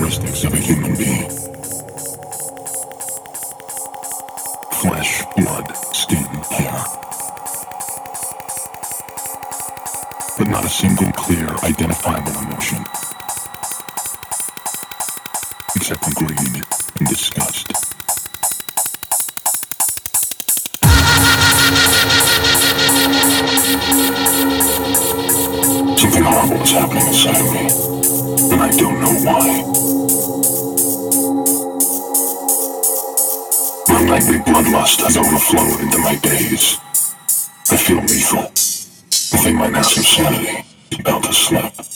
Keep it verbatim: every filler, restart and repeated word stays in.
characteristics of a human being. Flesh, blood, skin, hair. But not a single clear, identifiable emotion. Except for greed and disgust. Something horrible is happening inside of me, and I don't know why. My nightly bloodlust has overflowed into my days. I feel lethal. I think my massive sanity is about to slip.